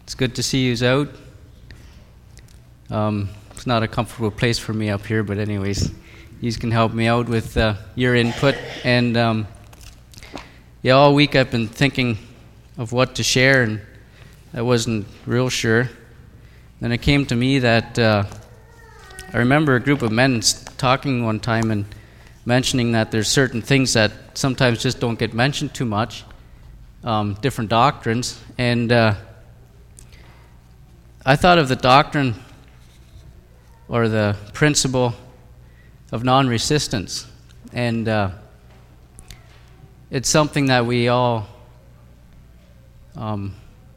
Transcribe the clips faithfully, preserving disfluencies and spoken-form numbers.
It's good to see yous out. Um, it's not a comfortable place for me up here, but anyways, yous can help me out with uh, your input. And um, yeah, all week I've been thinking of what to share, and I wasn't real sure. Then it came to me that uh, I remember a group of men talking one time and mentioning that there's certain things that sometimes just don't get mentioned too much, um, different doctrines, and uh, I thought of the doctrine or the principle of non-resistance, and uh, it's something that we all, um,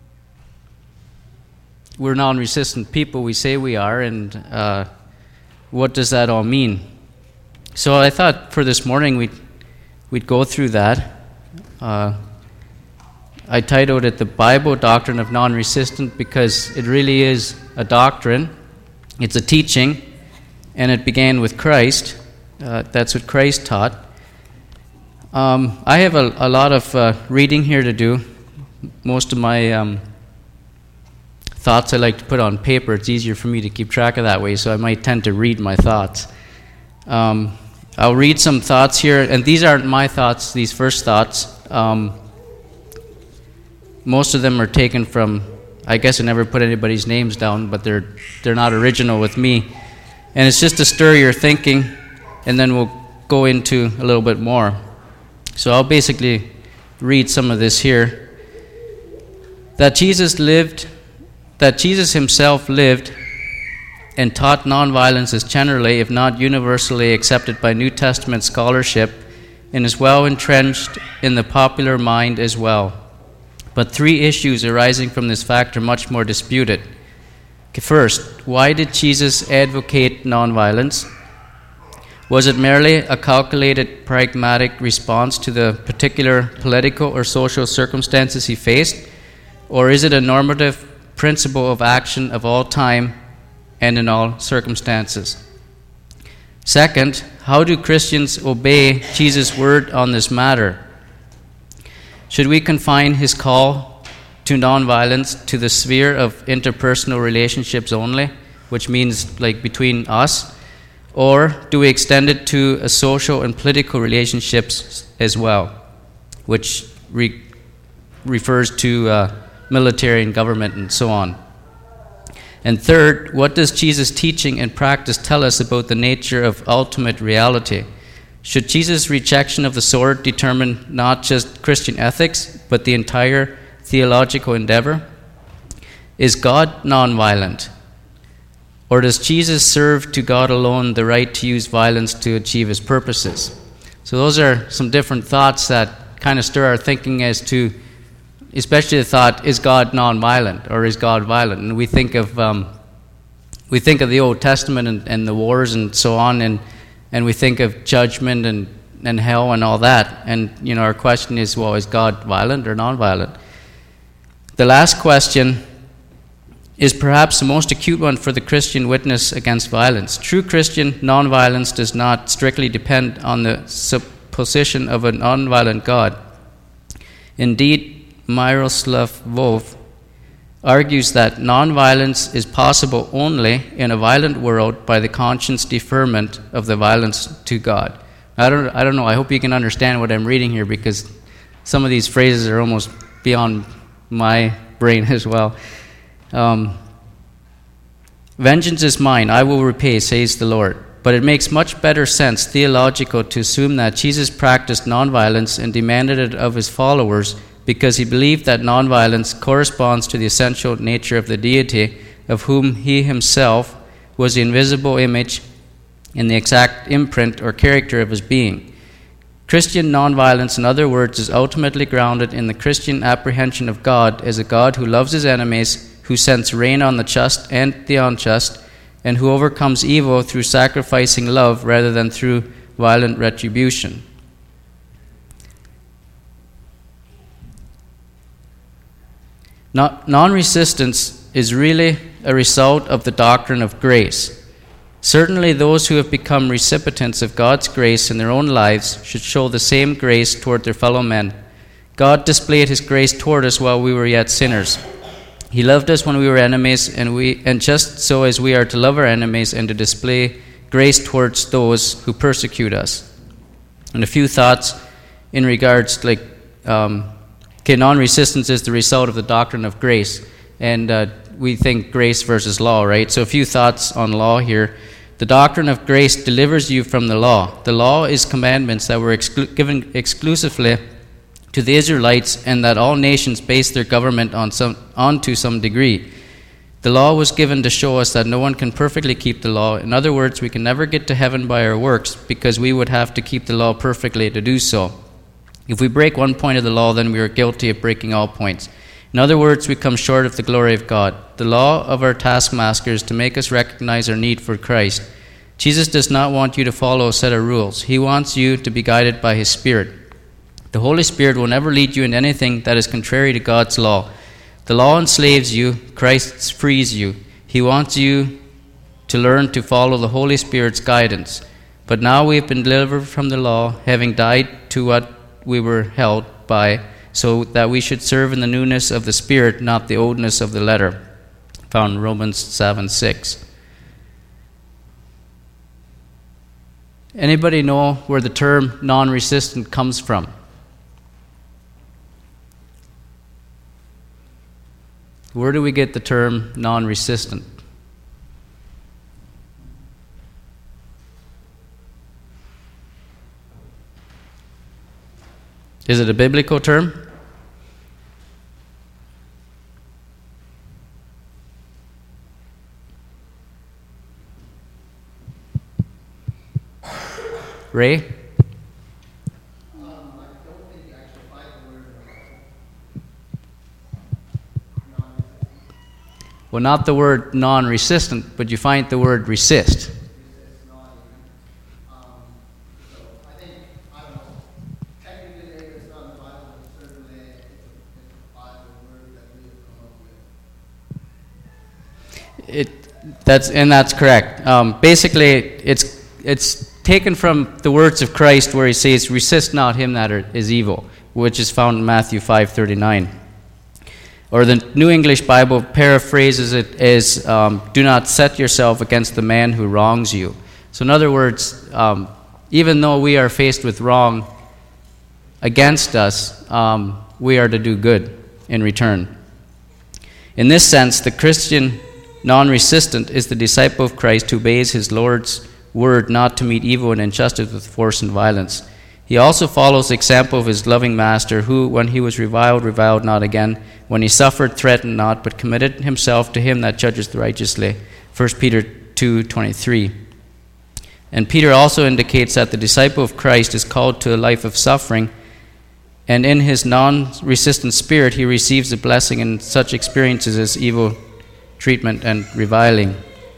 we're non-resistant people, we say we are, and uh, what does that all mean? So I thought for this morning we'd, we'd go through that. Uh, I titled it The Bible Doctrine of Non-Resistance because it really is a doctrine. It's a teaching, and it began with Christ. Uh, that's what Christ taught. Um, I have a, a lot of uh, reading here to do. Most of my um, thoughts I like to put on paper. It's easier for me to keep track of that way, so I might tend to read my thoughts. Um, I'll read some thoughts here, and these aren't my thoughts, these first thoughts. Um, most of them are taken from, I guess I never put anybody's names down, but they're they're not original with me. And it's just to stir your thinking, and then we'll go into a little bit more. So I'll basically read some of this here. That Jesus lived, that Jesus himself lived and taught nonviolence is generally, if not universally, accepted by New Testament scholarship and is well entrenched in the popular mind as well. But three issues arising from this fact are much more disputed. First, why did Jesus advocate nonviolence? Was it merely a calculated, pragmatic response to the particular political or social circumstances he faced? Or is it a normative principle of action of all time and in all circumstances? Second, how do Christians obey Jesus' word on this matter? Should we confine his call to nonviolence to the sphere of interpersonal relationships only, which means like between us, or do we extend it to a social and political relationships as well, which re- refers to uh, military and government and so on? And third, what does Jesus' teaching and practice tell us about the nature of ultimate reality? Should Jesus' rejection of the sword determine not just Christian ethics, but the entire theological endeavor? Is God nonviolent? Or does Jesus serve to God alone the right to use violence to achieve his purposes? So those are some different thoughts that kind of stir our thinking as to, especially the thought, is God nonviolent or is God violent? And we think of um, we think of the Old Testament and, and the wars and so on, and and we think of judgment and, and hell and all that. And you know, our question is, well, is God violent or nonviolent? The last question is perhaps the most acute one for the Christian witness against violence. True Christian nonviolence does not strictly depend on the supposition of a nonviolent God. Indeed, Miroslav Volf argues that nonviolence is possible only in a violent world by the conscious deferment of the violence to God. I don't, I don't know, I hope you can understand what I'm reading here, because some of these phrases are almost beyond my brain as well. Um, Vengeance is mine, I will repay, says the Lord. But it makes much better sense, theological, to assume that Jesus practiced nonviolence and demanded it of his followers because he believed that nonviolence corresponds to the essential nature of the deity, of whom he himself was the invisible image and the exact imprint or character of his being. Christian nonviolence, in other words, is ultimately grounded in the Christian apprehension of God as a God who loves his enemies, who sends rain on the just and the unjust, and who overcomes evil through sacrificing love rather than through violent retribution. Non-resistance is really a result of the doctrine of grace. Certainly those who have become recipients of God's grace in their own lives should show the same grace toward their fellow men. God displayed his grace toward us while we were yet sinners. He loved us when we were enemies, and we and just so as we are to love our enemies and to display grace towards those who persecute us. And a few thoughts in regards, like, um, okay, non-resistance is the result of the doctrine of grace, and uh, we think grace versus law, right? So a few thoughts on law here. The doctrine of grace delivers you from the law. The law is commandments that were exclu- given exclusively to the Israelites, and that all nations base their government on some on to some degree. The law was given to show us that no one can perfectly keep the law. In other words, we can never get to heaven by our works, because we would have to keep the law perfectly to do so. If we break one point of the law, then we are guilty of breaking all points. In other words, we come short of the glory of God. The law of our taskmaster is to make us recognize our need for Christ. Jesus does not want you to follow a set of rules. He wants you to be guided by His Spirit. The Holy Spirit will never lead you in anything that is contrary to God's law. The law enslaves you, Christ frees you. He wants you to learn to follow the Holy Spirit's guidance. But now we have been delivered from the law, having died to what we were held by, so that we should serve in the newness of the Spirit, not the oldness of the letter. Found in Romans seven six. Anybody know where the term non-resistant comes from? Where do we get the term non-resistant? Is it a biblical term? Ray? Well, not the word non-resistant, but you find the word resist. It that's and that's correct. Um, basically, it's it's taken from the words of Christ, where He says, "Resist not him that is evil," which is found in Matthew five thirty-nine. Or the New English Bible paraphrases it as, um, "Do not set yourself against the man who wrongs you." So in other words, um, even though we are faced with wrong against us, um, we are to do good in return. In this sense, the Christian non-resistant is the disciple of Christ who obeys his Lord's word not to meet evil and injustice with force and violence. He also follows the example of his loving master, who, when he was reviled, reviled not again. When he suffered, threatened not, but committed himself to him that judgeth righteously. First Peter two twenty-three. And Peter also indicates that the disciple of Christ is called to a life of suffering, and in his non-resistant spirit he receives a blessing in such experiences as evil treatment and reviling.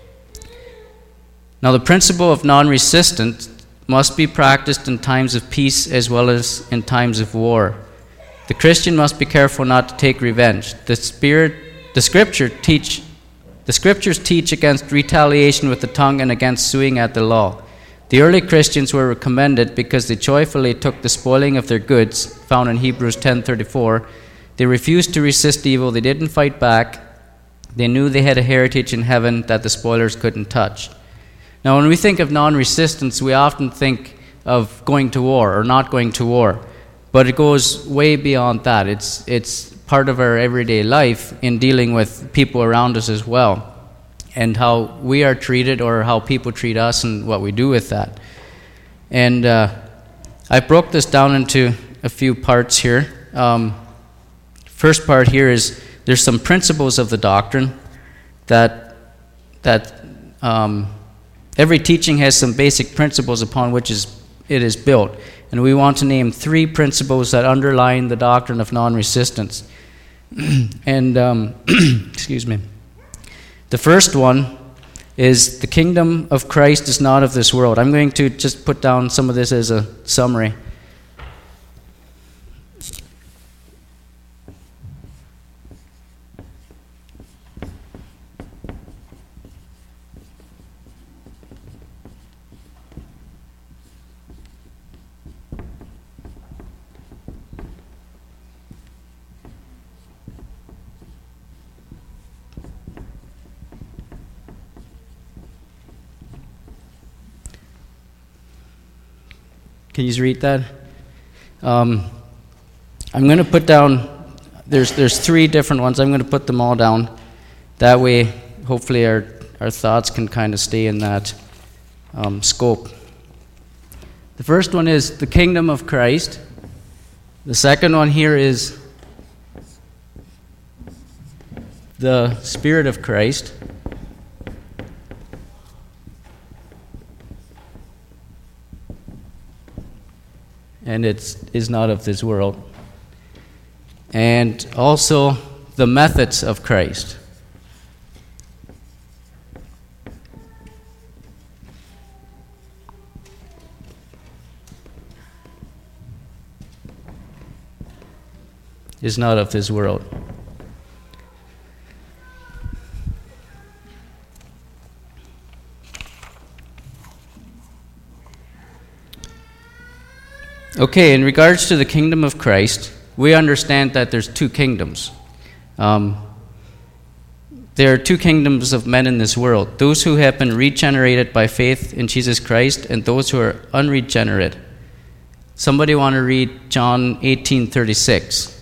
Now, the principle of non-resistance must be practiced in times of peace as well as in times of war. The Christian must be careful not to take revenge. The spirit, the scripture teach, the scriptures teach against retaliation with the tongue and against suing at the law. The early Christians were commended because they joyfully took the spoiling of their goods, found in Hebrews ten thirty-four. They refused to resist evil. They didn't fight back. They knew they had a heritage in heaven that the spoilers couldn't touch. Now, when we think of non-resistance, we often think of going to war or not going to war. But it goes way beyond that. It's it's part of our everyday life in dealing with people around us as well, and how we are treated or how people treat us and what we do with that. And uh, I broke this down into a few parts here. Um, first part here is there's some principles of the doctrine that that um, every teaching has some basic principles upon which is it is built. And we want to name three principles that underline the doctrine of non-resistance. and, um, excuse me. The first one is the kingdom of Christ is not of this world. I'm going to just put down some of this as a summary. Can you read that? Um, I'm going to put down, there's there's three different ones. I'm going to put them all down. That way, hopefully our, our thoughts can kind of stay in that um, scope. The first one is the kingdom of Christ. The second one here is the Spirit of Christ. And it is not of this world. And also the methods of Christ. Is not of this world. Okay, in regards to the kingdom of Christ, we understand that there's two kingdoms. Um, there are two kingdoms of men in this world. Those who have been regenerated by faith in Jesus Christ and those who are unregenerate. Somebody want to read John eighteen thirty-six?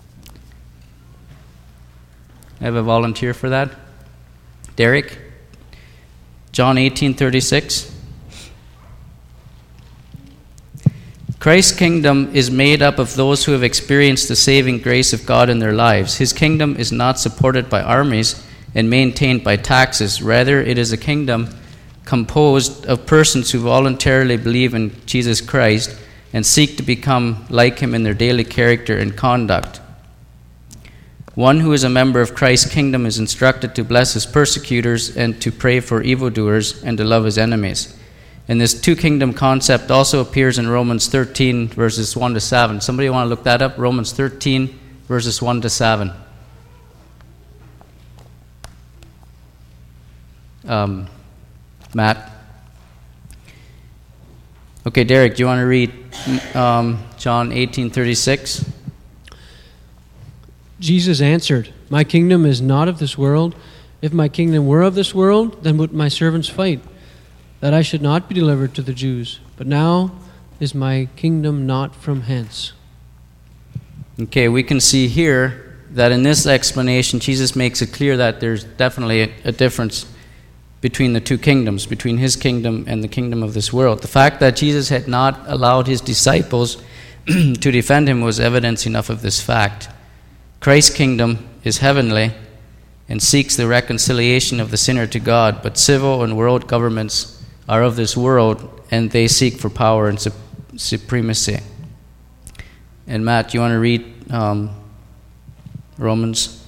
I have a volunteer for that. Derek? John eighteen thirty-six. Christ's kingdom is made up of those who have experienced the saving grace of God in their lives. His kingdom is not supported by armies and maintained by taxes. Rather, it is a kingdom composed of persons who voluntarily believe in Jesus Christ and seek to become like him in their daily character and conduct. One who is a member of Christ's kingdom is instructed to bless his persecutors and to pray for evildoers and to love his enemies. And this two-kingdom concept also appears in Romans thirteen, verses one to seven. Somebody want to look that up? Romans thirteen, verses one to seven. Um, Matt? Okay, Derek, do you want to read um, John eighteen thirty-six? Jesus answered, "My kingdom is not of this world. If my kingdom were of this world, then would my servants fight, that I should not be delivered to the Jews. But now is my kingdom not from hence." Okay, we can see here that in this explanation, Jesus makes it clear that there's definitely a, a difference between the two kingdoms, between his kingdom and the kingdom of this world. The fact that Jesus had not allowed his disciples to defend him was evidence enough of this fact. Christ's kingdom is heavenly and seeks the reconciliation of the sinner to God, but civil and world governments are of this world, and they seek for power and su- supremacy. And Matt, you want to read um, Romans?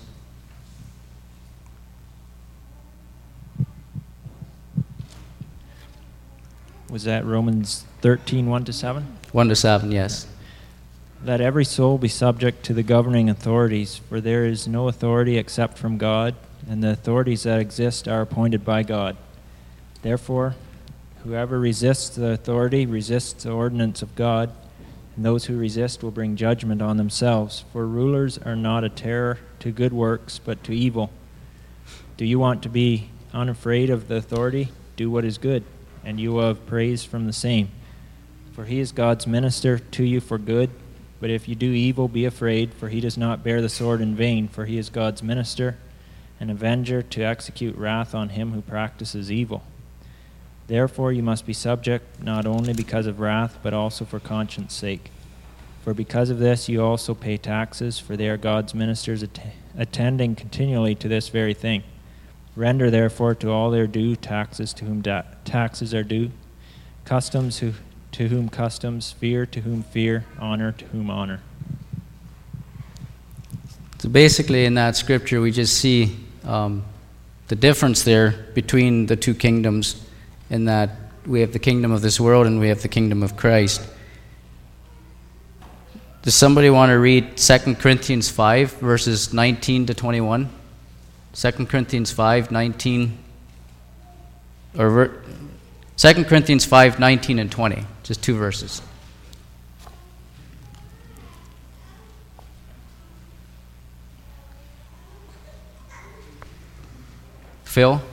Was that Romans thirteen, one to seven? one to seven, yes. Let every soul be subject to the governing authorities, for there is no authority except from God, and the authorities that exist are appointed by God. Therefore, whoever resists the authority resists the ordinance of God, and those who resist will bring judgment on themselves, for rulers are not a terror to good works, but to evil. Do you want to be unafraid of the authority? Do what is good, and you will have praise from the same. For he is God's minister to you for good. But if you do evil, be afraid, for he does not bear the sword in vain, for he is God's minister, an avenger to execute wrath on him who practices evil. Therefore you must be subject, not only because of wrath, but also for conscience' sake. For because of this you also pay taxes, for they are God's ministers att- attending continually to this very thing. Render therefore to all their due taxes to whom da- taxes are due, customs who to whom customs, fear to whom fear, honor to whom honor. So basically in that scripture we just see um, the difference there between the two kingdoms, in that we have the kingdom of this world and we have the kingdom of Christ. Does somebody want to read Second Corinthians five, verses nineteen to twenty-one? Second Corinthians five, nineteen, or ver- Second Corinthians five, nineteen and twenty, just two verses. Phil?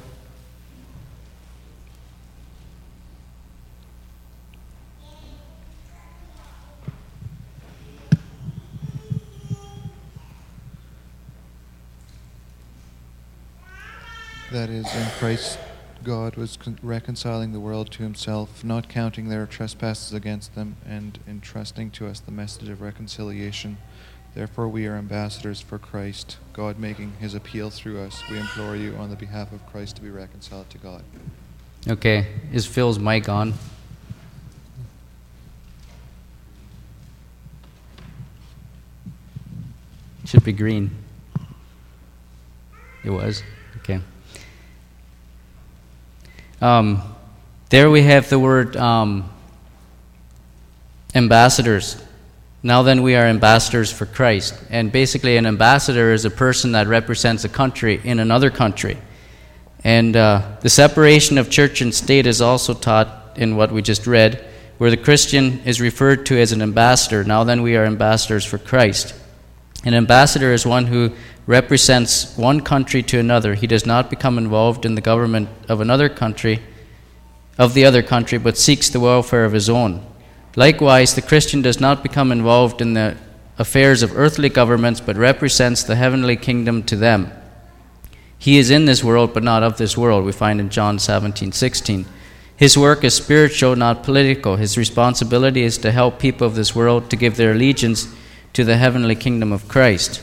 That is, in Christ, God was con- reconciling the world to himself, not counting their trespasses against them, and entrusting to us the message of reconciliation. Therefore we are ambassadors for Christ, God making his appeal through us. We implore you on the behalf of Christ to be reconciled to God. Okay, is Phil's mic on? Should be green. It was? Okay. Um, there we have the word um, ambassadors. Now then, we are ambassadors for Christ. And basically, an ambassador is a person that represents a country in another country. And uh, the separation of church and state is also taught in what we just read, where the Christian is referred to as an ambassador. Now then, we are ambassadors for Christ. An ambassador is one who represents one country to another. He does not become involved in the government of another country, of the other country, but seeks the welfare of his own. Likewise, the Christian does not become involved in the affairs of earthly governments, but represents the heavenly kingdom to them. He is in this world, but not of this world, we find in John seventeen sixteen. His work is spiritual, not political. His responsibility is to help people of this world to give their allegiance to the heavenly kingdom of Christ.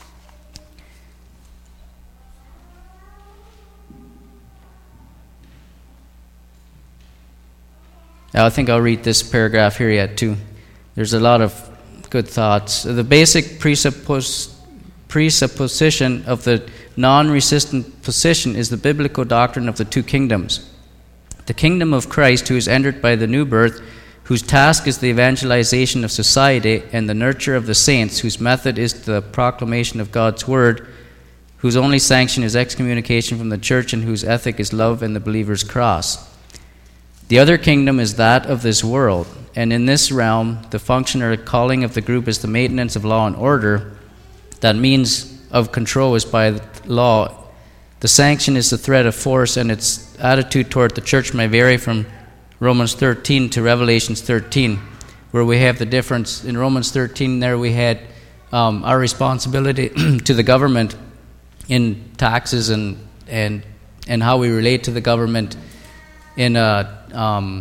I think I'll read this paragraph here yet too. There's a lot of good thoughts. The basic presuppos- presupposition of the non-resistant position is the biblical doctrine of the two kingdoms. The kingdom of Christ, who is entered by the new birth, whose task is the evangelization of society and the nurture of the saints, whose method is the proclamation of God's word, whose only sanction is excommunication from the church, and whose ethic is love and the believer's cross. The other kingdom is that of this world, and in this realm, the function or calling of the group is the maintenance of law and order. That means of control is by law. The sanction is the threat of force, and its attitude toward the church may vary from Romans thirteen to Revelations thirteen, where we have the difference. In Romans thirteen, there we had um, our responsibility to the government in taxes and and and how we relate to the government in a um,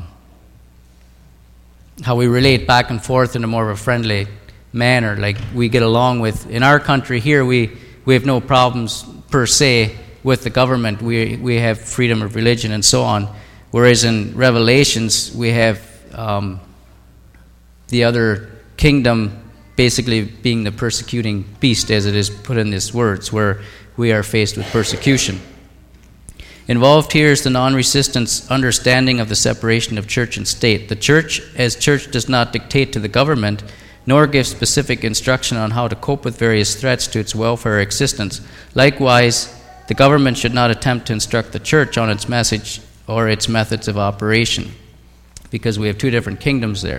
how we relate back and forth in a more of a friendly manner, like we get along with. In our country here, we we have no problems per se with the government. We we have freedom of religion and so on. Whereas in Revelations, we have um, the other kingdom basically being the persecuting beast, as it is put in these words, where we are faced with persecution. Involved here is the non-resistance understanding of the separation of church and state. The church, as church, does not dictate to the government, nor give specific instruction on how to cope with various threats to its welfare or existence. Likewise, the government should not attempt to instruct the church on its message or its methods of operation, because we have two different kingdoms there.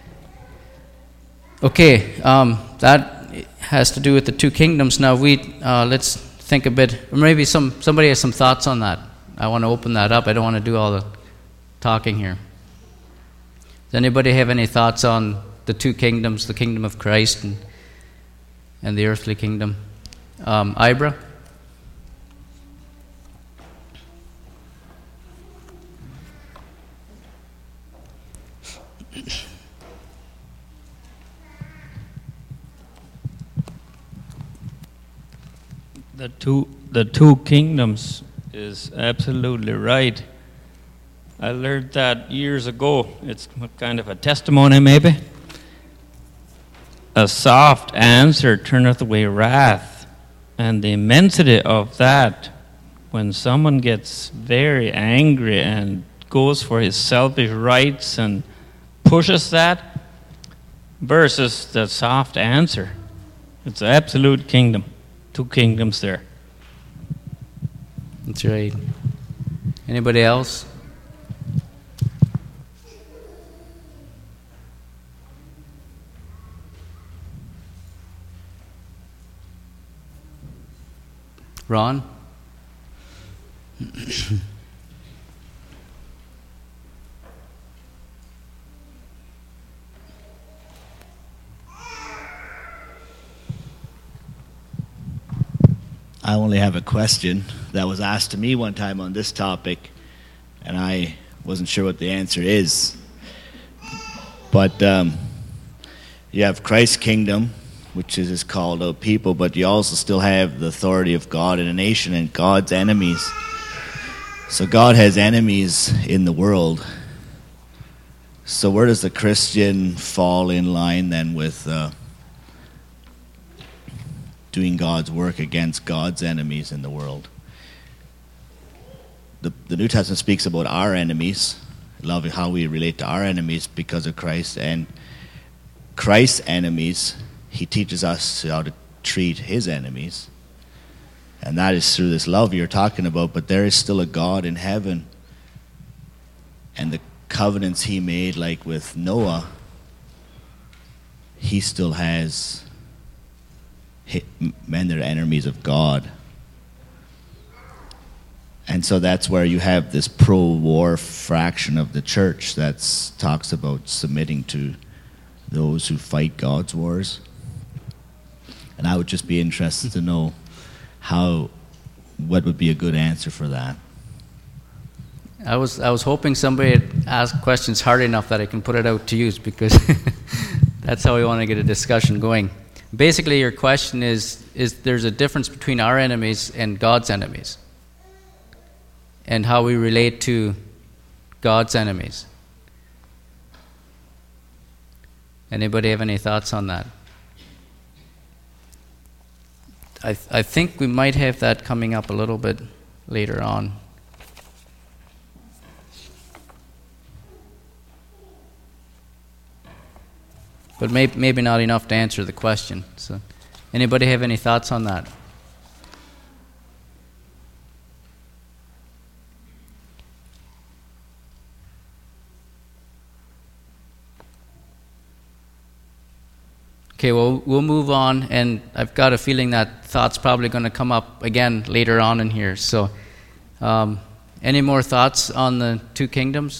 Okay, um, that has to do with the two kingdoms. Now we uh, let's think a bit. Or maybe some somebody has some thoughts on that. I want to open that up. I don't want to do all the talking here. Does anybody have any thoughts on the two kingdoms, the kingdom of Christ and and the earthly kingdom? Um, Ibra? The two the two kingdoms is absolutely right. I learned that years ago. It's kind of a testimony, maybe. A soft answer turneth away wrath, and the immensity of that, when someone gets very angry and goes for his selfish rights and pushes that, versus the soft answer. It's the absolute kingdom. Two kingdoms there. That's right. Anybody else? Ron? I only have a question that was asked to me one time on this topic, and I wasn't sure what the answer is. But um, you have Christ's kingdom, which is his called out people, but you also still have the authority of God in a nation and God's enemies. So God has enemies in the world. So where does the Christian fall in line then with uh, doing God's work against God's enemies in the world? The, the New Testament speaks about our enemies, loving how we relate to our enemies because of Christ, and Christ's enemies, he teaches us how to treat his enemies. And that is through this love you're talking about, but there is still a God in heaven. And the covenants he made, like with Noah, he still has men that are enemies of God. And so that's where you have this pro-war fraction of the church that talks about submitting to those who fight God's wars. And I would just be interested to know how, what would be a good answer for that. I was I was hoping somebody would ask questions hard enough that I can put it out to use, because that's how we want to get a discussion going. Basically, your question is, is there's a difference between our enemies and God's enemies, and how we relate to God's enemies. Anybody have any thoughts on that? I th- I think we might have that coming up a little bit later on. But may- maybe not enough to answer the question. So, anybody have any thoughts on that? Okay, well, we'll move on, and I've got a feeling that thought's probably going to come up again later on in here. So, um, any more thoughts on the two kingdoms?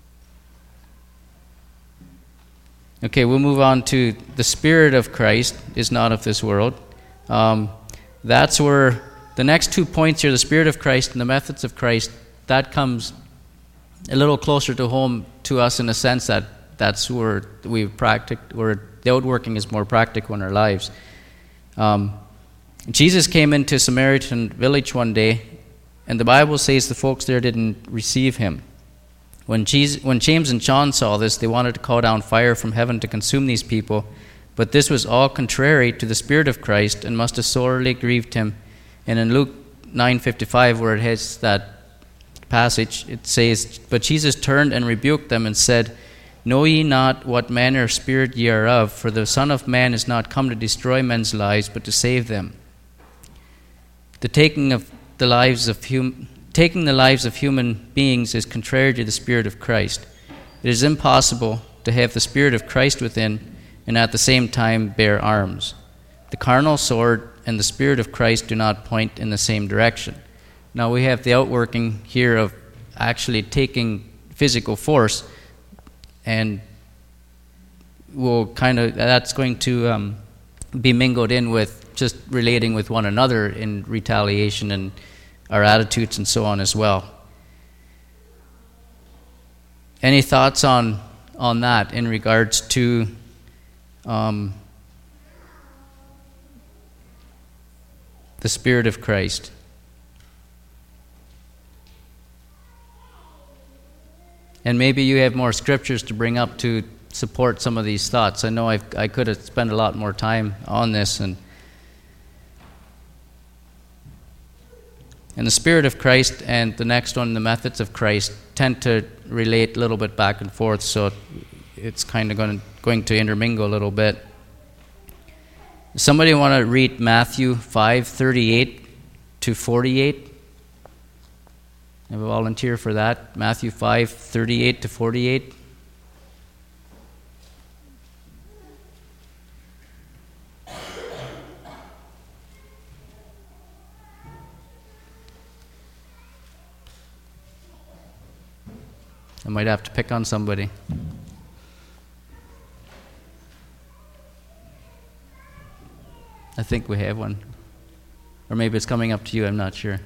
Okay, we'll move on to the Spirit of Christ is not of this world. Um, that's where the next two points here, the Spirit of Christ and the methods of Christ, that comes a little closer to home to us in the sense that that's where we've practiced, where the outworking is more practical in our lives. Um, Jesus came into a Samaritan village one day, and the Bible says the folks there didn't receive him. When, Jesus, when James and John saw this, they wanted to call down fire from heaven to consume these people, but this was all contrary to the Spirit of Christ and must have sorely grieved him. And in Luke nine fifty-five, where it has that passage, it says, "But Jesus turned and rebuked them and said, Know ye not what manner of spirit ye are of? For the Son of Man is not come to destroy men's lives, but to save them." The taking of the lives of hum- taking the lives of human beings is contrary to the Spirit of Christ. It is impossible to have the Spirit of Christ within and at the same time bear arms. The carnal sword and the Spirit of Christ do not point in the same direction. Now we have the outworking here of actually taking physical force, and we'll kind of, that's going to um, be mingled in with just relating with one another in retaliation and our attitudes and so on as well. Any thoughts on on that in regards to um, the Spirit of Christ? And maybe you have more scriptures to bring up to support some of these thoughts. I know I've, I could have spent a lot more time on this. And And the Spirit of Christ and the next one, the methods of Christ, tend to relate a little bit back and forth, so it's kind of going to, going to intermingle a little bit. Somebody want to read Matthew five thirty-eight to forty-eight? Have a volunteer for that? Matthew five thirty-eight to forty-eight. I might have to pick on somebody. I think we have one. Or maybe it's coming up to you, I'm not sure.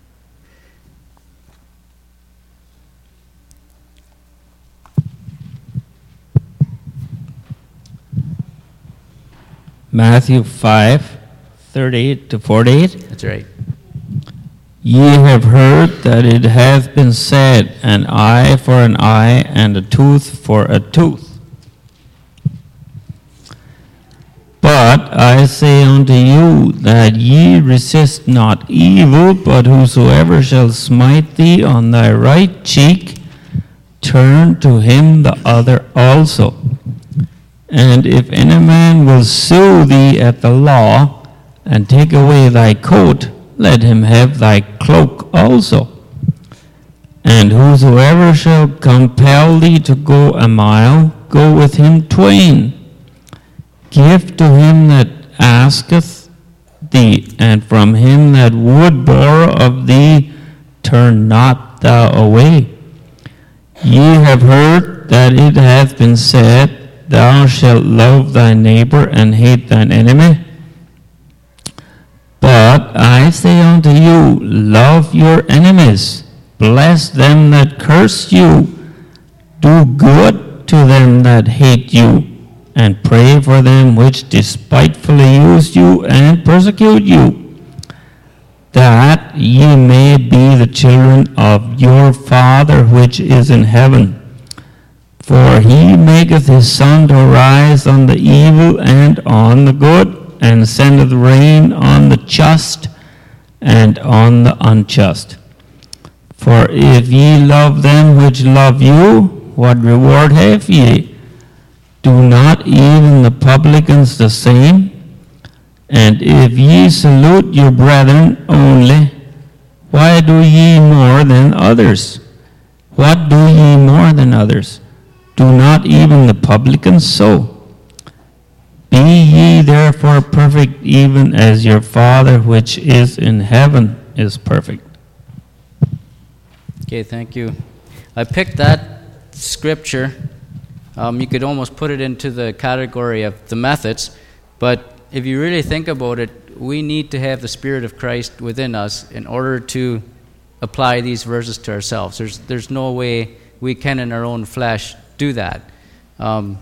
Matthew five, thirty-eight to forty-eight. That's right. Ye have heard that it hath been said, an eye for an eye, and a tooth for a tooth. But I say unto you, that ye resist not evil, but whosoever shall smite thee on thy right cheek, turn to him the other also. And if any man will sue thee at the law, and take away thy coat, let him have thy cloak also. And whosoever shall compel thee to go a mile, go with him twain. Give to him that asketh thee, and from him that would borrow of thee, turn not thou away. Ye have heard that it hath been said, Thou shalt love thy neighbor and hate thine enemy. But I say unto you, love your enemies, bless them that curse you, do good to them that hate you, and pray for them which despitefully use you and persecute you, that ye may be the children of your Father which is in heaven. For he maketh his sun to rise on the evil and on the good, and sendeth rain on the just and on the unjust. For if ye love them which love you, what reward have ye? Do not even the publicans the same? And if ye salute your brethren only, why do ye more than others? What do ye more than others? Do not even the publicans so? Be ye therefore perfect, even as your Father which is in heaven is perfect. Okay, thank you. I picked that scripture. Um, you could almost put it into the category of the methods, but if you really think about it, we need to have the Spirit of Christ within us in order to apply these verses to ourselves. There's, there's no way we can in our own flesh do that. Um,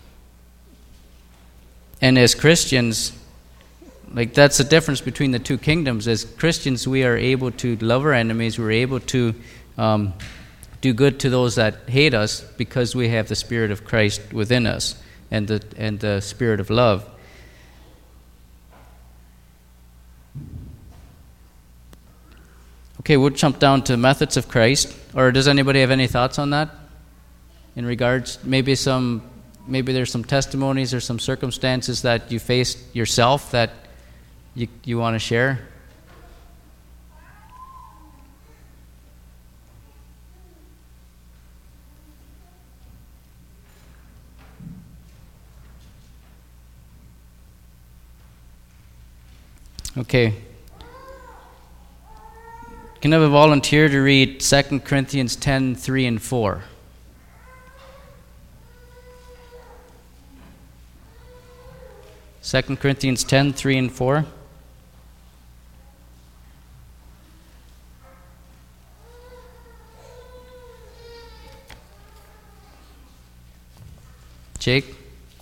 and as Christians, like that's the difference between the two kingdoms. As Christians, we are able to love our enemies. We're able to um, do good to those that hate us because we have the Spirit of Christ within us and the and the Spirit of love. Okay, we'll jump down to methods of Christ. Or does anybody have any thoughts on that? In regards, maybe some, maybe there's some testimonies or some circumstances that you faced yourself that you you want to share. Okay. Can I have a volunteer to read Second Corinthians ten, three and four? Second Corinthians ten, three and four. Jake?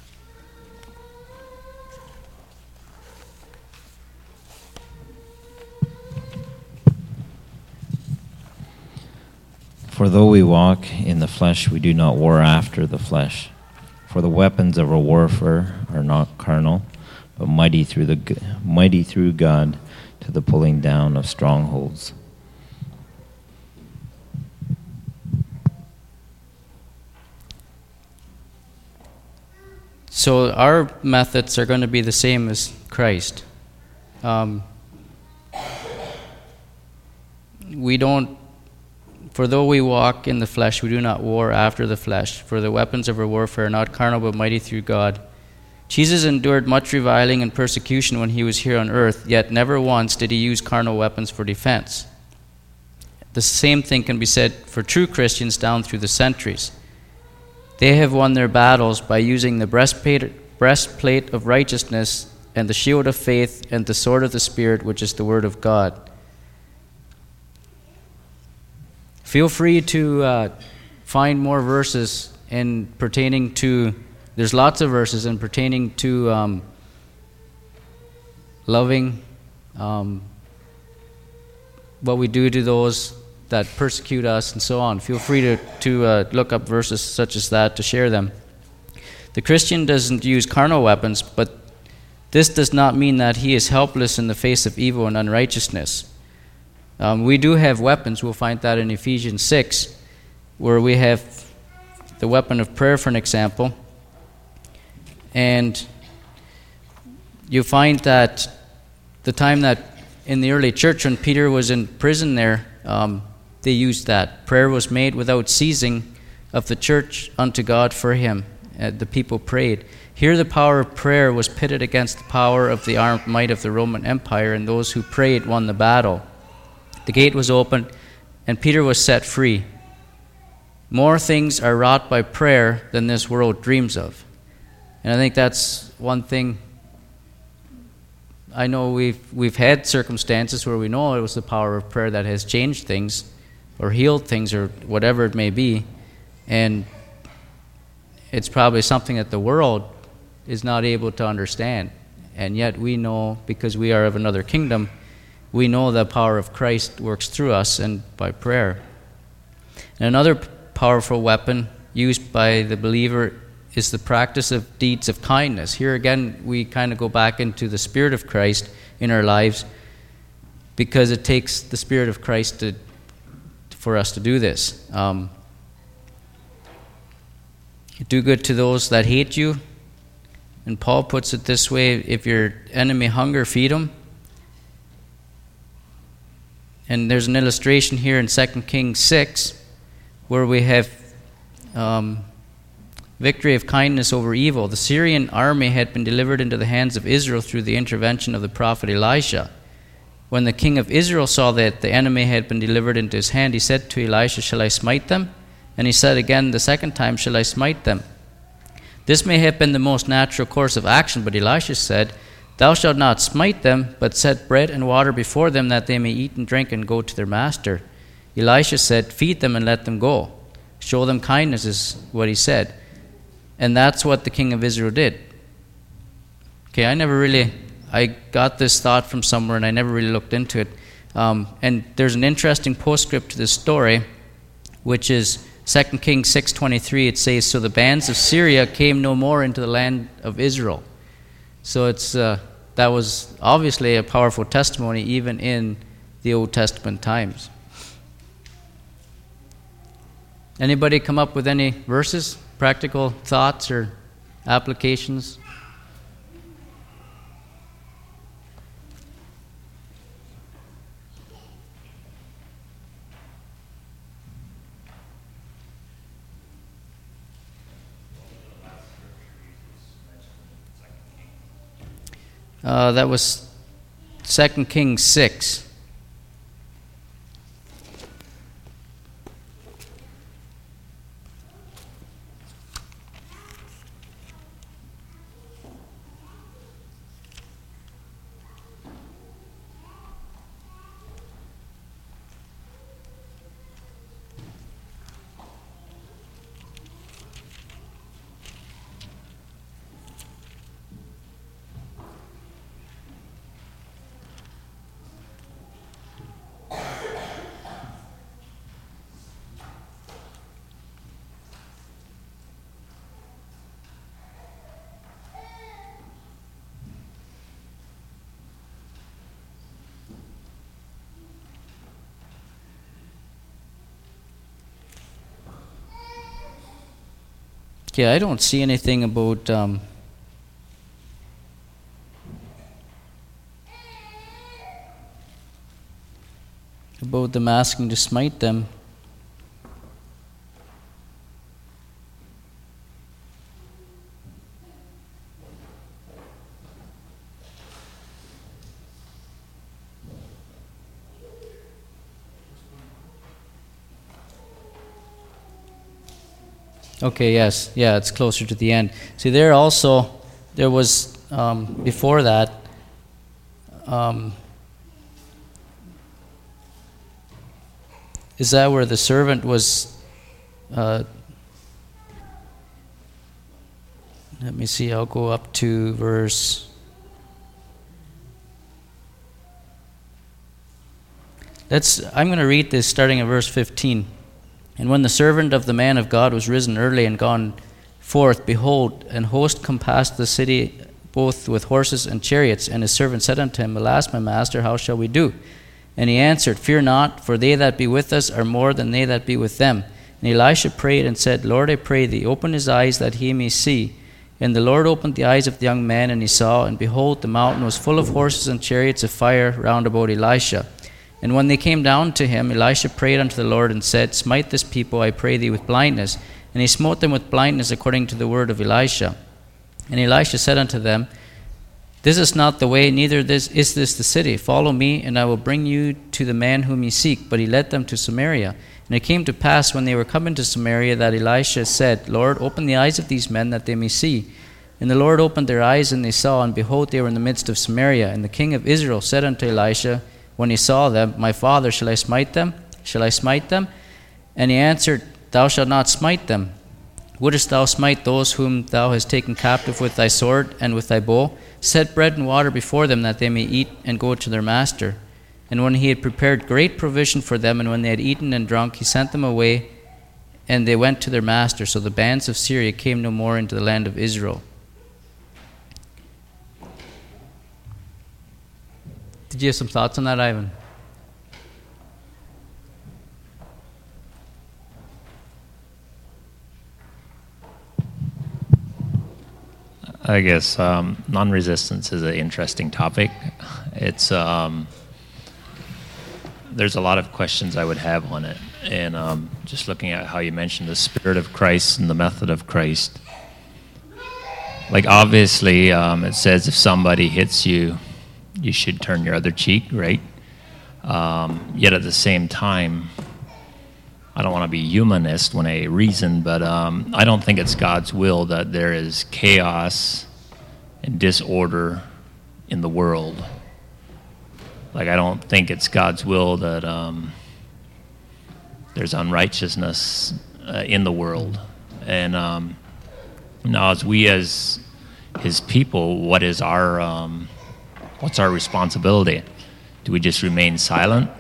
For though we walk in the flesh, we do not war after the flesh. For the weapons of our warfare are not carnal, but mighty through the mighty through God to the pulling down of strongholds. So our methods are going to be the same as Christ. Um, we don't, for though we walk in the flesh, we do not war after the flesh. For the weapons of our warfare are not carnal, but mighty through God. Jesus endured much reviling and persecution when he was here on earth, yet never once did he use carnal weapons for defense. The same thing can be said for true Christians down through the centuries. They have won their battles by using the breastplate, breastplate of righteousness and the shield of faith, and the sword of the Spirit, which is the word of God. Feel free to uh, find more verses in pertaining to, there's lots of verses in pertaining to um, loving um, what we do to those that persecute us and so on. Feel free to, to uh, look up verses such as that to share them. The Christian doesn't use carnal weapons, but this does not mean that he is helpless in the face of evil and unrighteousness. Um, we do have weapons. We'll find that in Ephesians six, where we have the weapon of prayer, for an example. And you find that the time that in the early church, when Peter was in prison there, um, they used that. Prayer was made without ceasing of the church unto God for him. Uh, the people prayed. Here the power of prayer was pitted against the power of the armed might of the Roman Empire, and those who prayed won the battle. The gate was opened, and Peter was set free. More things are wrought by prayer than this world dreams of. And I think that's one thing. I know we've we've had circumstances where we know it was the power of prayer that has changed things or healed things or whatever it may be. And it's probably something that the world is not able to understand. And yet we know, because we are of another kingdom, we know the power of Christ works through us and by prayer. And another powerful weapon used by the believer is the practice of deeds of kindness. Here again, we kind of go back into the Spirit of Christ in our lives, because it takes the Spirit of Christ to, for us to do this. Um, do good to those that hate you. And Paul puts it this way: if your enemy hunger, feed him. And there's an illustration here in Second Kings six where we have um, victory of kindness over evil. The Syrian army had been delivered into the hands of Israel through the intervention of the prophet Elisha. When the king of Israel saw that the enemy had been delivered into his hand, he said to Elisha, "Shall I smite them?" And he said again the second time, "Shall I smite them?" This may have been the most natural course of action, but Elisha said, "Thou shalt not smite them, but set bread and water before them, that they may eat and drink and go to their master." Elisha said, "Feed them and let them go." Show them kindness is what he said. And that's what the king of Israel did. Okay, I never really, I got this thought from somewhere and I never really looked into it. Um, and there's an interesting postscript to this story, which is Second Kings six twenty-three. It says, "So the bands of Syria came no more into the land of Israel." So it's uh, that was obviously a powerful testimony even in the Old Testament times. Anybody come up with any verses, practical thoughts or applications? Uh, that was Second Kings six. Okay, I don't see anything about um, about them asking to smite them. Okay, yes. Yeah, it's closer to the end. See, there also, there was um, before that, um, is that where the servant was, uh, let me see, I'll go up to verse, let's, I'm going to read this starting at verse fifteen. And when the servant of the man of God was risen early and gone forth, behold, an host compassed the city both with horses and chariots. And his servant said unto him, Alas, my master, how shall we do? And he answered, Fear not, for they that be with us are more than they that be with them. And Elisha prayed and said, Lord, I pray thee, open his eyes that he may see. And the Lord opened the eyes of the young man, and he saw, and behold, the mountain was full of horses and chariots of fire round about Elisha. And when they came down to him, Elisha prayed unto the Lord and said, Smite this people, I pray thee, with blindness. And he smote them with blindness according to the word of Elisha. And Elisha said unto them, This is not the way, neither this is this the city. Follow me, and I will bring you to the man whom ye seek. But he led them to Samaria. And it came to pass, when they were come into Samaria, that Elisha said, Lord, open the eyes of these men, that they may see. And the Lord opened their eyes, and they saw, and behold, they were in the midst of Samaria. And the king of Israel said unto Elisha, when he saw them, My father, shall I smite them? Shall I smite them? And he answered, Thou shalt not smite them. Wouldest thou smite those whom thou hast taken captive with thy sword and with thy bow? Set bread and water before them, that they may eat and go to their master. And when he had prepared great provision for them, and when they had eaten and drunk, he sent them away, and they went to their master. So the bands of Syria came no more into the land of Israel. Did you have some thoughts on that, Ivan? I guess um, non-resistance is an interesting topic. It's um, there's a lot of questions I would have on it, and um, just looking at how you mentioned the Spirit of Christ and the method of Christ. Like obviously, um, it says if somebody hits you, you should turn your other cheek, right? Um, yet at the same time, I don't want to be humanist when I reason, but um, I don't think it's God's will that there is chaos and disorder in the world. Like I don't think it's God's will that um, there's unrighteousness uh, in the world. And um, now as we as his people, what is our... Um, What's our responsibility? Do we just remain silent,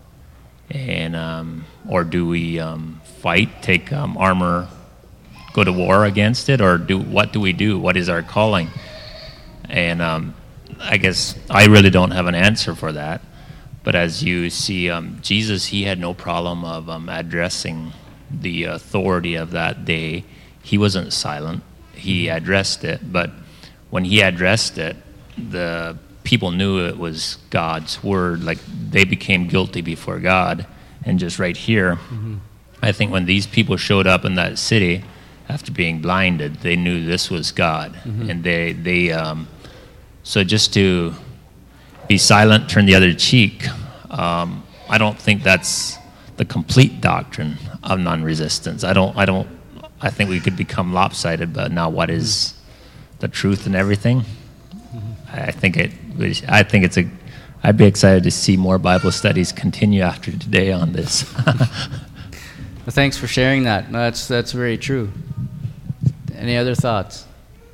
and um, or do we um, fight, take um, armor, go to war against it, or do what do we do? What is our calling? And um, I guess I really don't have an answer for that. But as you see, um, Jesus, he had no problem of um, addressing the authority of that day. He wasn't silent. He addressed it. But when he addressed it, the people knew it was God's word. Like they became guilty before God. And just right here, mm-hmm. I think when these people showed up in that city after being blinded, they knew this was God. Mm-hmm. And they, they um, so just to be silent, turn the other cheek, um, I don't think that's the complete doctrine of non-resistance. I don't, I don't, I think we could become lopsided, but now what is the truth and everything? Mm-hmm. I think it, I think it's a, I'd be excited to see more Bible studies continue after today on this. Well, thanks for sharing that. No, that's that's very true. Any other thoughts?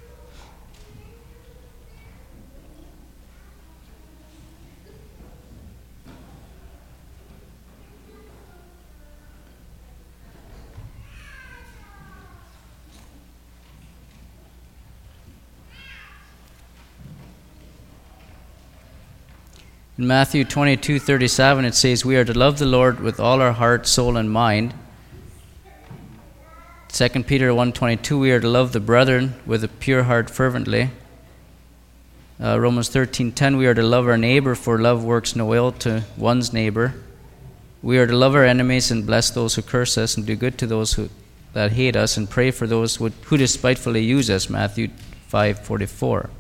In Matthew twenty-two thirty-seven, it says, we are to love the Lord with all our heart, soul, and mind. Second Peter one twenty-two, we are to love the brethren with a pure heart fervently. Uh, Romans thirteen ten, we are to love our neighbor, for love works no ill to one's neighbor. We are to love our enemies and bless those who curse us, and do good to those who that hate us, and pray for those who, who despitefully use us. Matthew five forty-four.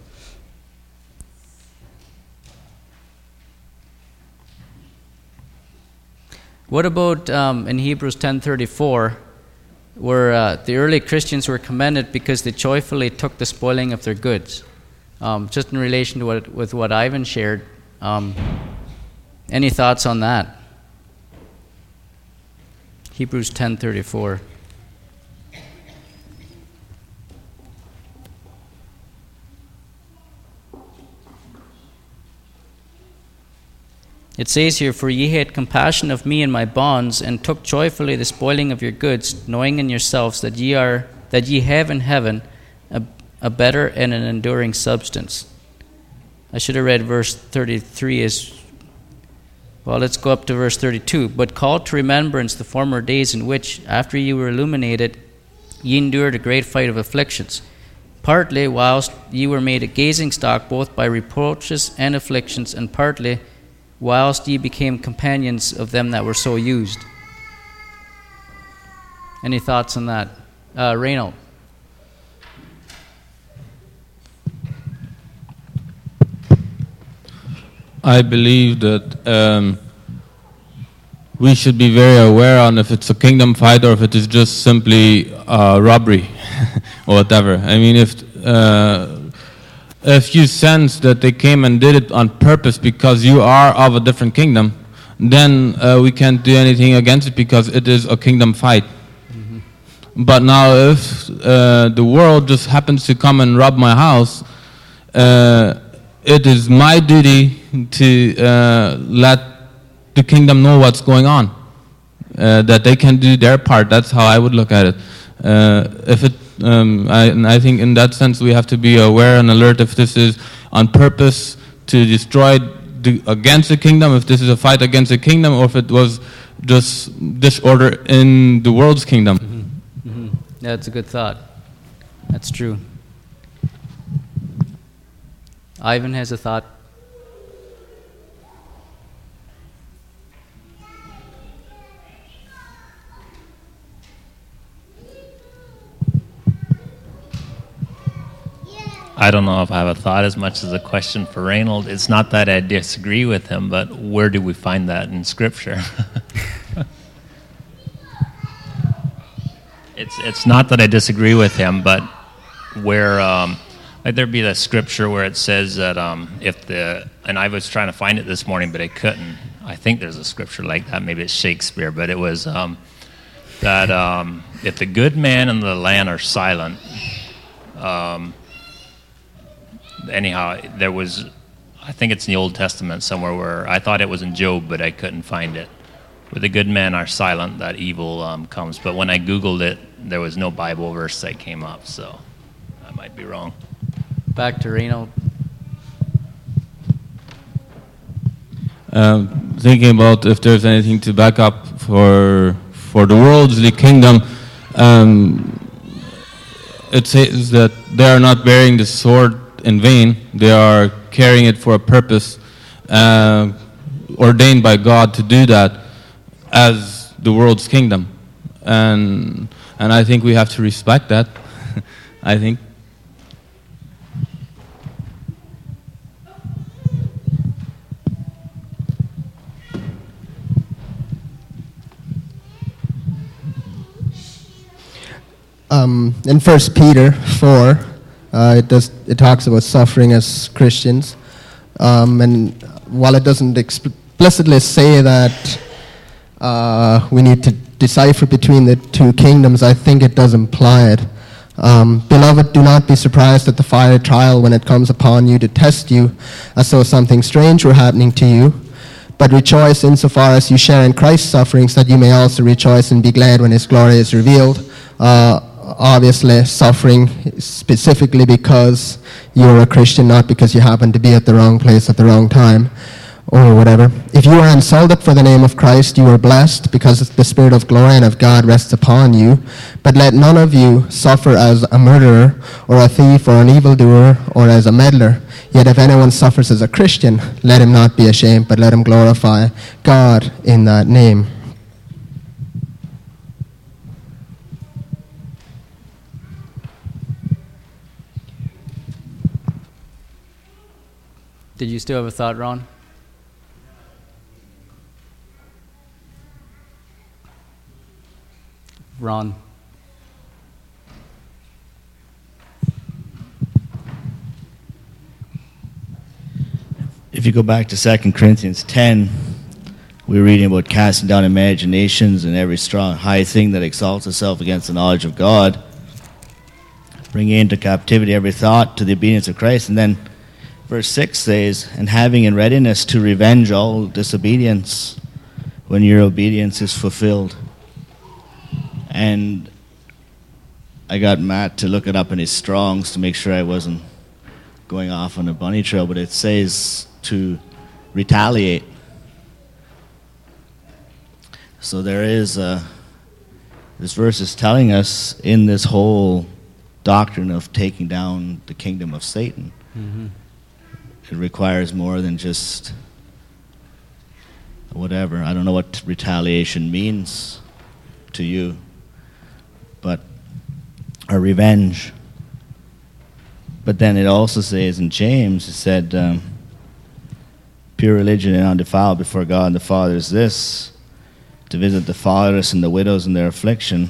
What about um, in Hebrews ten thirty-four, where uh, the early Christians were commended because they joyfully took the spoiling of their goods? Um, just in relation to what with what Ivan shared, um, any thoughts on that? Hebrews ten thirty-four. It says here, "For ye had compassion of me and my bonds, and took joyfully the spoiling of your goods, knowing in yourselves that ye are that ye have in heaven a, a better and an enduring substance." I should have read verse thirty-three as well. Let's go up to verse thirty-two. "But call to remembrance the former days in which, after ye were illuminated, ye endured a great fight of afflictions, partly whilst ye were made a gazing stock both by reproaches and afflictions, and partly whilst ye became companions of them that were so used." Any thoughts on that? Uh, Reynold. I believe that um, we should be very aware on if it's a kingdom fight or if it is just simply uh, robbery or whatever. I mean, if uh, if you sense that they came and did it on purpose because you are of a different kingdom, then uh, we can't do anything against it because it is a kingdom fight. Mm-hmm. But now if uh, the world just happens to come and rob my house, uh, it is my duty to uh, let the kingdom know what's going on, uh, that they can do their part. That's how I would look at it. Uh, if it, um, I, and I think in that sense we have to be aware and alert if this is on purpose to destroy the, against the kingdom, if this is a fight against the kingdom, or if it was just disorder in the world's kingdom. Mm-hmm. Mm-hmm. Yeah, that's a good thought. That's true. Ivan has a thought. I don't know if I have a thought as much as a question for Reynold. It's not that I disagree with him, but where do we find that in Scripture? it's it's not that I disagree with him, but where um, like there be the Scripture where it says that um, if the and I was trying to find it this morning, but I couldn't. I think there's a Scripture like that. Maybe it's Shakespeare, but it was um, that um, if the good man and the land are silent. Um, Anyhow, there was, I think it's in the Old Testament somewhere where I thought it was in Job, but I couldn't find it. Where the good men are silent, that evil um, comes. But when I Googled it, there was no Bible verse that came up, so I might be wrong. Back to Reno. Um, thinking about if there's anything to back up for for the worldly kingdom, um, it says that they are not bearing the sword in vain. They are carrying it for a purpose, uh, ordained by God to do that as the world's kingdom, and and I think we have to respect that. I think. Um, in First Peter four. Uh, it does. It talks about suffering as Christians, um, and while it doesn't explicitly say that uh, we need to decipher between the two kingdoms, I think it does imply it. Um, Beloved, do not be surprised at the fiery trial when it comes upon you to test you, as though something strange were happening to you. But rejoice insofar as you share in Christ's sufferings, that you may also rejoice and be glad when His glory is revealed. Uh, Obviously, suffering specifically because you're a Christian, not because you happen to be at the wrong place at the wrong time or whatever. If you are insulted for the name of Christ, you are blessed because the Spirit of glory and of God rests upon you. But let none of you suffer as a murderer or a thief or an evildoer or as a meddler. Yet if anyone suffers as a Christian, let him not be ashamed, but let him glorify God in that name. Did you still have a thought, Ron? Ron. if you go back to Second Corinthians ten, we're reading about casting down imaginations and every strong high thing that exalts itself against the knowledge of God, bringing into captivity every thought to the obedience of Christ. And then verse six says, and having in readiness to revenge all disobedience when your obedience is fulfilled. And I got Matt to look it up in his Strongs to make sure I wasn't going off on a bunny trail, but it says to retaliate. So there is a, this verse is telling us in this whole doctrine of taking down the kingdom of Satan, mm-hmm. it requires more than just whatever. I don't know what retaliation means to you, but a revenge. But then it also says in James, it said, um, pure religion and undefiled before God and the Father is this, to visit the fatherless and the widows in their affliction,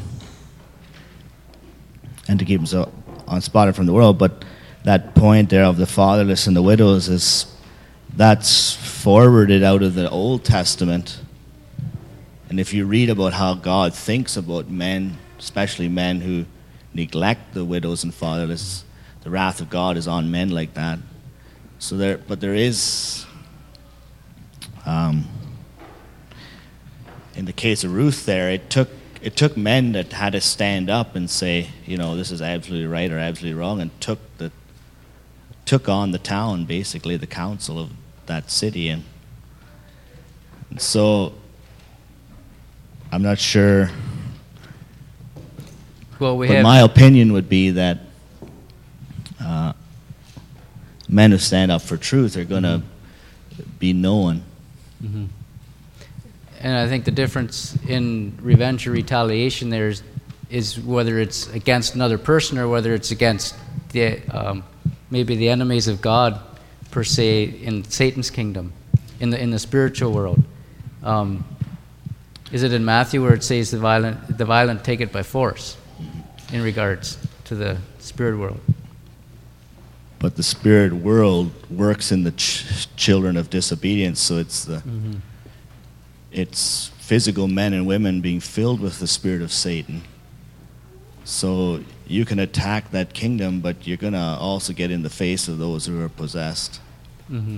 and to keep himself unspotted from the world. But that point there of the fatherless and the widows is, that's forwarded out of the Old Testament. And if you read about how God thinks about men, especially men who neglect the widows and fatherless, the wrath of God is on men like that. So there, but there is, um, in the case of Ruth there, it took it took men that had to stand up and say, you know, this is absolutely right or absolutely wrong, and took the took on the town, basically the council of that city, and, and so I'm not sure. Well, we but have my opinion would be that uh, men who stand up for truth are going to mm-hmm. be known. Mm-hmm. And I think the difference in revenge or retaliation there is, is whether it's against another person or whether it's against the um, maybe the enemies of God per se in Satan's kingdom, in the in the spiritual world. Um, is it in Matthew where it says the violent the violent take it by force, in regards to the spirit world? But the spirit world works in the ch- children of disobedience, so it's the mm-hmm. it's physical men and women being filled with the spirit of Satan. So you can attack that kingdom, but you're going to also get in the face of those who are possessed. Mm-hmm.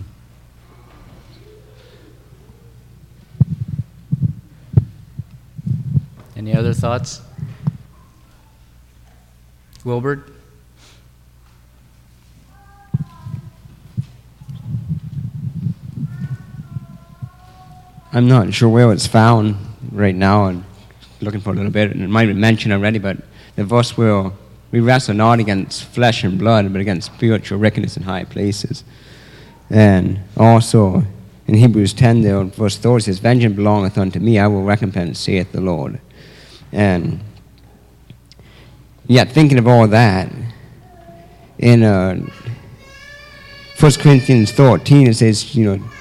Any other thoughts? Wilbert? I'm not sure where it's found right now, and looking for a little bit, and it might be mentioned already, but the verse where we wrestle not against flesh and blood, but against spiritual wickedness in high places. And also in Hebrews ten, there, verse thirty says, vengeance belongeth unto me, I will recompense, saith the Lord. And yet, thinking of all that, in uh, First Corinthians thirteen, it says, you know,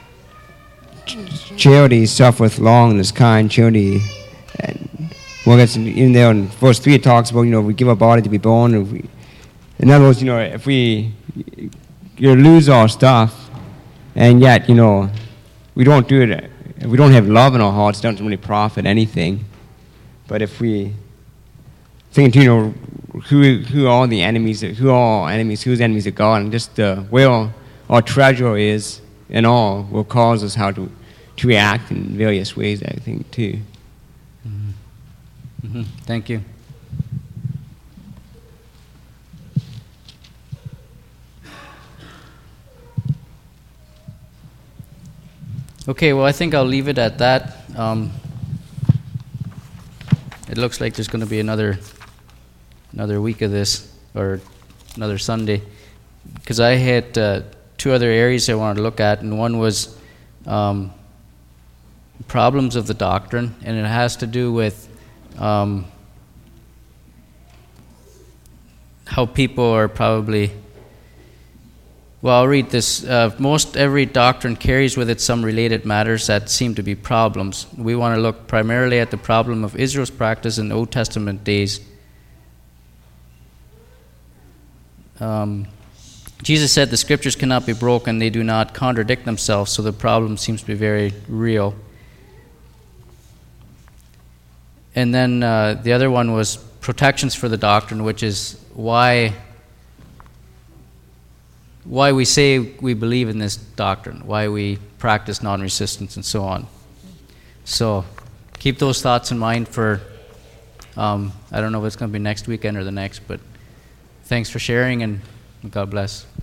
charity suffereth long and is kind. Charity, and well, that's in there in verse three. It talks about, you know, we give our body to be born. If we, in other words, you know, if we you lose our stuff, and yet, you know, we don't do it. If we don't have love in our hearts, it doesn't really profit anything. But if we think, you know, who who are the enemies? Who are our enemies? Who's enemies of God? And just uh, where our treasure is, and all will cause us how to to react in various ways, I think, too. Mm-hmm. Mm-hmm. Thank you. Okay, well, I think I'll leave it at that. Um, it looks like there's going to be another another week of this, or another Sunday, because I had uh, two other areas I wanted to look at, and one was um, problems of the doctrine, and it has to do with um, how people are probably, well, I'll read this. Uh, most every doctrine carries with it some related matters that seem to be problems. We want to look primarily at the problem of Israel's practice in the Old Testament days. Um, Jesus said the scriptures cannot be broken, they do not contradict themselves, so the problem seems to be very real. And then uh, the other one was protections for the doctrine, which is why why we say we believe in this doctrine, why we practice non-resistance and so on. So keep those thoughts in mind for, um, I don't know if it's going to be next weekend or the next, but thanks for sharing and God bless.